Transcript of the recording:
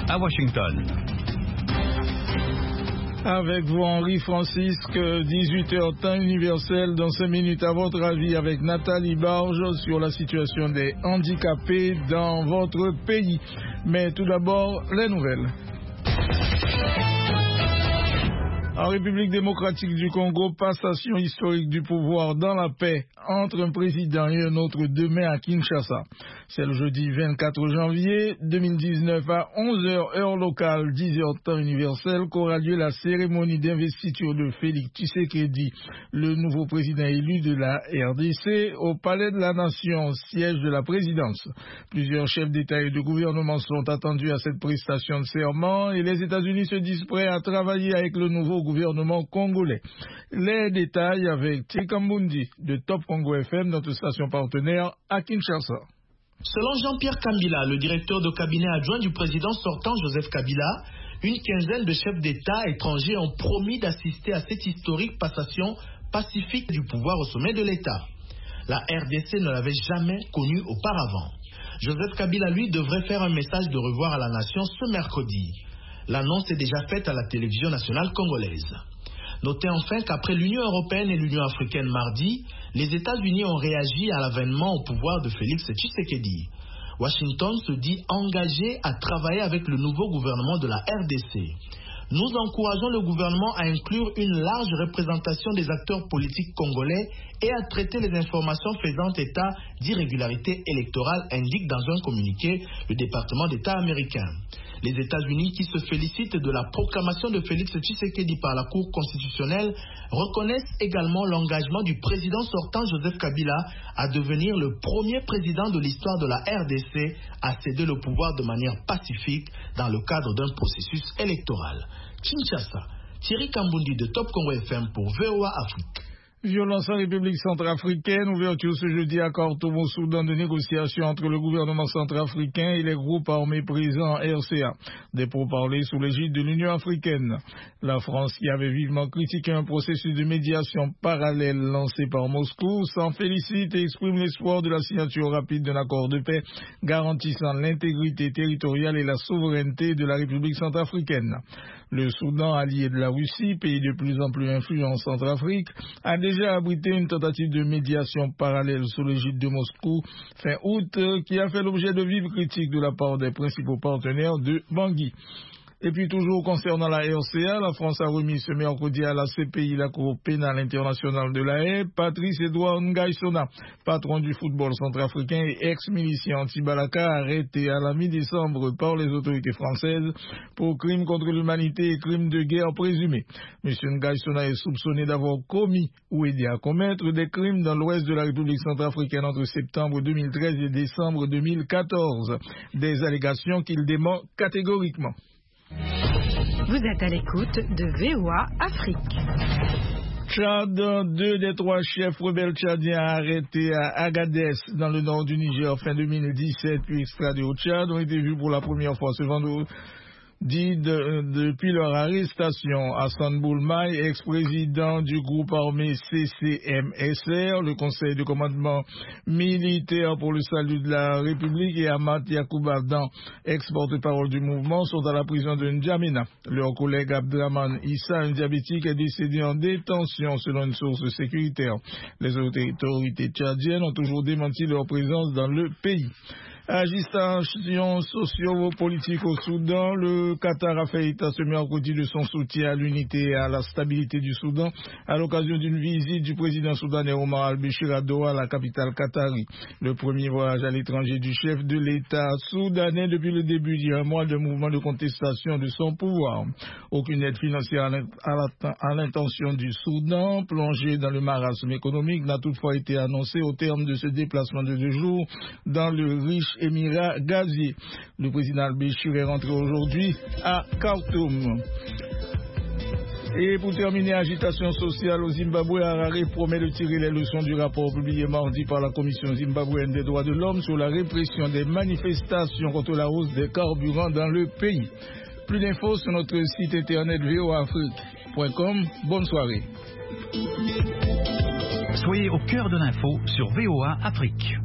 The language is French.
à Washington. Avec vous, Henri Francisque, 18h temps universel. Dans 5 minutes, à votre avis, avec Nathalie Barge sur la situation des handicapés dans votre pays. Mais tout d'abord, les nouvelles. En République démocratique du Congo, passation historique du pouvoir dans la paix entre un président et un autre demain à Kinshasa. C'est le jeudi 24 janvier 2019 à 11h heure locale, 10h temps universel, qu'aura lieu la cérémonie d'investiture de Félix Tshisekedi, le nouveau président élu de la RDC, au Palais de la Nation, siège de la présidence. Plusieurs chefs d'État et de gouvernement sont attendus à cette prestation de serment et les États-Unis se disent prêts à travailler avec le nouveau gouvernement congolais. Les détails avec Tikambundi de Top Congo FM, notre station partenaire à Kinshasa. Selon Jean-Pierre Kambila, le directeur de cabinet adjoint du président sortant Joseph Kabila, une quinzaine de chefs d'État étrangers ont promis d'assister à cette historique passation pacifique du pouvoir au sommet de l'État. La RDC ne l'avait jamais connu auparavant. Joseph Kabila, lui, devrait faire un message de revoir à la nation ce mercredi. L'annonce est déjà faite à la télévision nationale congolaise. Notez enfin qu'après l'Union européenne et l'Union africaine mardi, les États-Unis ont réagi à l'avènement au pouvoir de Félix Tshisekedi. Washington se dit engagé à travailler avec le nouveau gouvernement de la RDC. Nous encourageons le gouvernement à inclure une large représentation des acteurs politiques congolais et à traiter les informations faisant état d'irrégularités électorales, indique dans un communiqué le département d'État américain. Les États-Unis, qui se félicitent de la proclamation de Félix Tshisekedi par la Cour constitutionnelle, reconnaissent également l'engagement du président sortant Joseph Kabila à devenir le premier président de l'histoire de la RDC à céder le pouvoir de manière pacifique dans le cadre d'un processus électoral. Kinshasa, Thierry Kambundi de Top Congo FM pour VOA Afrique. Violence en République centrafricaine, ouverture ce jeudi à Khartoum au Soudan de négociations entre le gouvernement centrafricain et les groupes armés présents en RCA. Des pourparlers sous l'égide de l'Union africaine. La France, qui avait vivement critiqué un processus de médiation parallèle lancé par Moscou, s'en félicite et exprime l'espoir de la signature rapide d'un accord de paix garantissant l'intégrité territoriale et la souveraineté de la République centrafricaine. Le Soudan, allié de la Russie, pays de plus en plus influent en Centrafrique, a déjà abrité une tentative de médiation parallèle sous l'égide de Moscou fin août qui a fait l'objet de vives critiques de la part des principaux partenaires de Bangui. Et puis toujours concernant la RCA, la France a remis ce mercredi à la CPI, la Cour pénale internationale de la Haye, Patrice Edouard Ngaïsona, patron du football centrafricain et ex-milicien anti-Balaka, arrêté à la mi-décembre par les autorités françaises pour crimes contre l'humanité et crimes de guerre présumés. M. Ngaïsona est soupçonné d'avoir commis ou aidé à commettre des crimes dans l'ouest de la République centrafricaine entre septembre 2013 et décembre 2014. Des allégations qu'il dément catégoriquement. Vous êtes à l'écoute de VOA Afrique. Tchad, 2 des 3 chefs rebelles tchadiens arrêtés à Agadez, dans le nord du Niger, fin 2017, puis extradés au Tchad, ont été vus pour la première fois ce vendredi. Depuis leur arrestation, Hassan Boulmaï, ex-président du groupe armé CCMSR, le Conseil de commandement militaire pour le salut de la République, et Amat Yacouba Dan, ex-porte-parole du mouvement, sont à la prison de N'Djamena. Leur collègue Abdraman Issa, un diabétique, est décédé en détention selon une source sécuritaire. Les autorités tchadiennes ont toujours démenti leur présence dans le pays. Agitation socio-politique au Soudan, le Qatar a fait état ce mercredi de son soutien à l'unité et à la stabilité du Soudan à l'occasion d'une visite du président soudanais Omar al-Béchir à Doha, la capitale qatari. Le premier voyage à l'étranger du chef de l'État soudanais depuis le début d'il y a un mois de mouvement de contestation de son pouvoir. Aucune aide financière à l'intention du Soudan, plongé dans le marasme économique, n'a toutefois été annoncée au terme de ce déplacement de 2 jours dans le riche Émirat gazier. Le président al-Béchir est rentré aujourd'hui à Khartoum. Et pour terminer, agitation sociale au Zimbabwe, Harare promet de tirer les leçons du rapport publié mardi par la Commission zimbabwéenne des droits de l'homme sur la répression des manifestations contre la hausse des carburants dans le pays. Plus d'infos sur notre site internet voaafrique.com. Bonne soirée. Soyez au cœur de l'info sur VOA Afrique.